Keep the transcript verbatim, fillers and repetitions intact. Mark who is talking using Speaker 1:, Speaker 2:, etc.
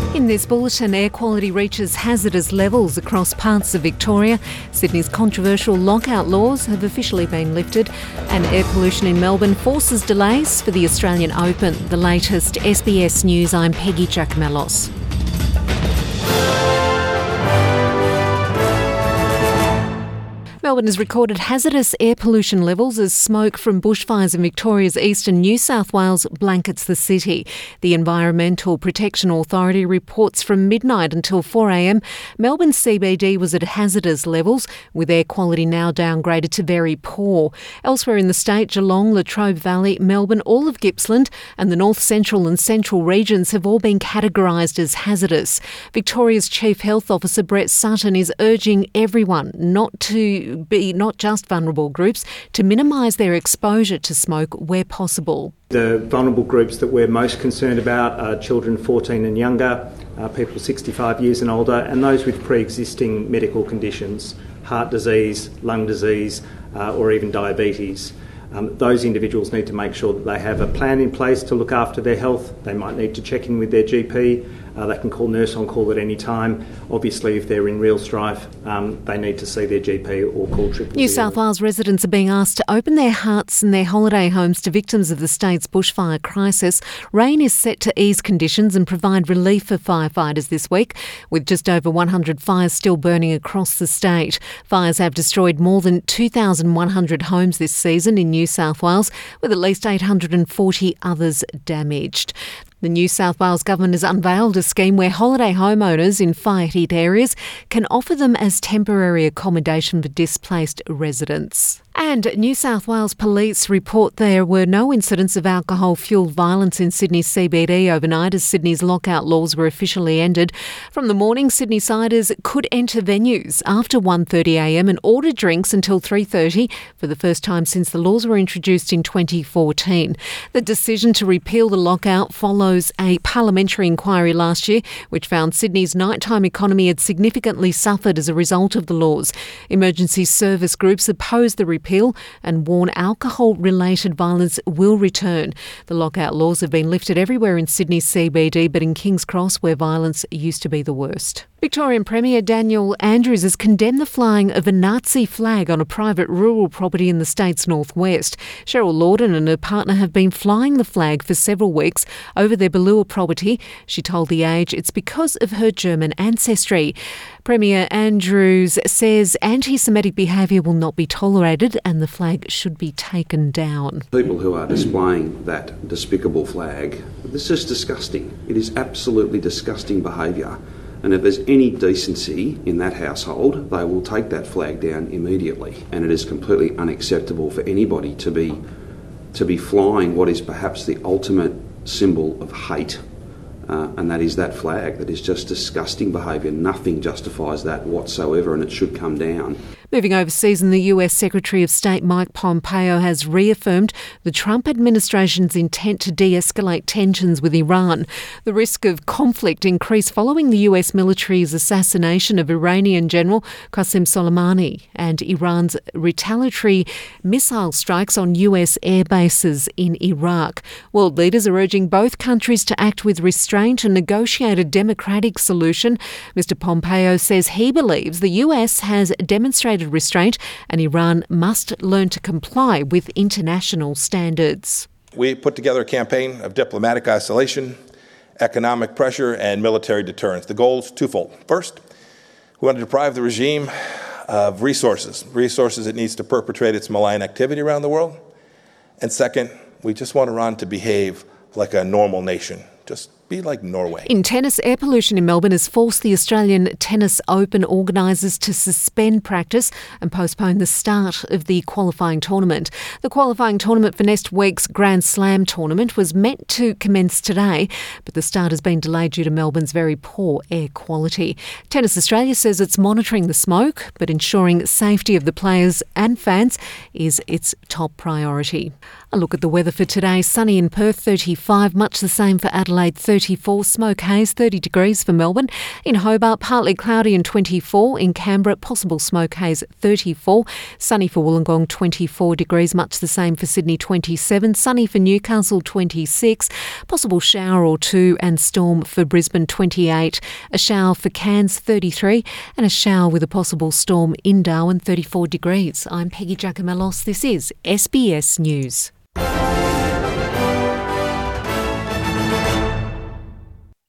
Speaker 1: In this bulletin, air quality reaches hazardous levels across parts of Victoria. Sydney's controversial lockout laws have officially been lifted, and air pollution in Melbourne forces delays for the Australian Open. The latest S B S News, I'm Peggy Giacomellos. Melbourne has recorded hazardous air pollution levels as smoke from bushfires in Victoria's eastern New South Wales blankets the city. The Environmental Protection Authority reports from midnight until four a m, Melbourne's C B D was at hazardous levels, with air quality now downgraded to very poor. Elsewhere in the state, Geelong, Latrobe Valley, Melbourne, all of Gippsland and the north central and central regions have all been categorised as hazardous. Victoria's Chief Health Officer Brett Sutton is urging everyone not to be not just vulnerable groups, to minimise their exposure to smoke where possible.
Speaker 2: The vulnerable groups that we're most concerned about are children fourteen and younger, uh, people sixty-five years and older, and those with pre-existing medical conditions, heart disease, lung disease, uh, or even diabetes. Um, those individuals need to make sure that they have a plan in place to look after their health. They might need to check in with their G P. Uh, they can call Nurse on Call at any time. Obviously, if they're in real strife, um, they need to see their G P or call triple zero.
Speaker 1: New South Wales residents are being asked to open their hearts and their holiday homes to victims of the state's bushfire crisis. Rain is set to ease conditions and provide relief for firefighters this week, with just over one hundred fires still burning across the state. Fires have destroyed more than two thousand one hundred homes this season in New South Wales, with at least eight hundred forty others damaged. The New South Wales Government has unveiled a scheme where holiday homeowners in fire-hit areas can offer them as temporary accommodation for displaced residents. And New South Wales Police report there were no incidents of alcohol-fuelled violence in Sydney's C B D overnight as Sydney's lockout laws were officially ended. From the morning, Sydney siders could enter venues after one thirty a m and order drinks until three thirty for the first time since the laws were introduced in twenty fourteen. The decision to repeal the lockout follows a parliamentary inquiry last year which found Sydney's nighttime economy had significantly suffered as a result of the laws. Emergency service groups opposed the repeal and warn alcohol-related violence will return. The lockout laws have been lifted everywhere in Sydney's C B D, but in Kings Cross, where violence used to be the worst. Victorian Premier Daniel Andrews has condemned the flying of a Nazi flag on a private rural property in the state's northwest. Cheryl Lorden and her partner have been flying the flag for several weeks over their Ballure property. She told The Age it's because of her German ancestry. Premier Andrews says anti-Semitic behaviour will not be tolerated and the flag should be taken down.
Speaker 3: People who are displaying that despicable flag, this is disgusting. It is absolutely disgusting behaviour. And if there's any decency in that household, they will take that flag down immediately. And it is completely unacceptable for anybody to be to be flying what is perhaps the ultimate symbol of hate. Uh, and that is that flag. That is just disgusting behaviour. Nothing justifies that whatsoever, and it should come down.
Speaker 1: Moving overseas, and the U S Secretary of State Mike Pompeo has reaffirmed the Trump administration's intent to de-escalate tensions with Iran. The risk of conflict increased following the U S military's assassination of Iranian General Qasem Soleimani and Iran's retaliatory missile strikes on U S air bases in Iraq. World leaders are urging both countries to act with restraint and negotiate a democratic solution. Mister Pompeo says he believes the U S has demonstrated restraint and Iran must learn to comply with international standards.
Speaker 4: We put together a campaign of diplomatic isolation, economic pressure, and military deterrence. The goal is twofold. First, we want to deprive the regime of resources, resources it needs to perpetrate its malign activity around the world. And second, we just want Iran to behave like a normal nation. Just be like Norway.
Speaker 1: In tennis, air pollution in Melbourne has forced the Australian Tennis Open organisers to suspend practice and postpone the start of the qualifying tournament. The qualifying tournament for next week's Grand Slam tournament was meant to commence today, but the start has been delayed due to Melbourne's very poor air quality. Tennis Australia says it's monitoring the smoke, but ensuring safety of the players and fans is its top priority. A look at the weather for today. Sunny in Perth, thirty-five, much the same for Adelaide, thirty. thirty-four, smoke haze, thirty degrees for Melbourne. In Hobart, partly cloudy and twenty-four. In Canberra, possible smoke haze, thirty-four. Sunny for Wollongong, twenty-four degrees, much the same for Sydney, twenty-seven. Sunny for Newcastle, twenty-six. Possible shower or two and storm for Brisbane, twenty-eight. A shower for Cairns, thirty-three. And a shower with a possible storm in Darwin, thirty-four degrees. I'm Peggy Giacomellos. This is S B S News.